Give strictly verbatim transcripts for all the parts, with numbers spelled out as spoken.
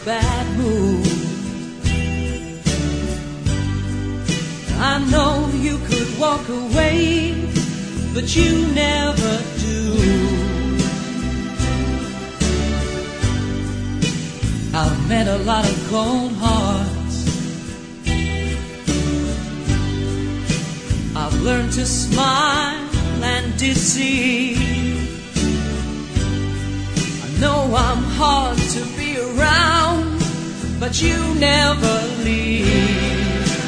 bad mood. I know you could walk away, but you never do. I've met a lot of cold hearts. I've learned to smile and deceive. I know I'm hard to be around, but you never leave.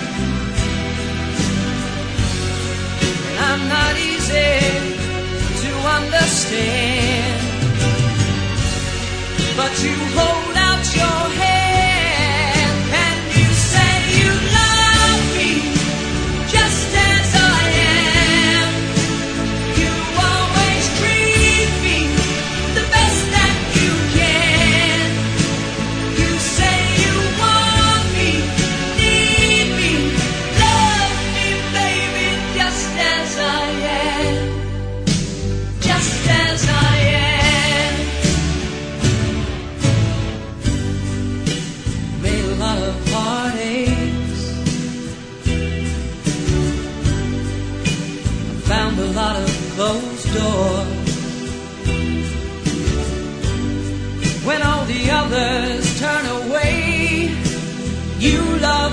I'm not easy to understand, but you hold out your hand and you say you love me just as I am. You always treat me the best that you can. You say you want me, need me, love me, baby, just as I am, just as I am. Made a lot of heartaches, found a lot of closed doors. When all the others turn away, you love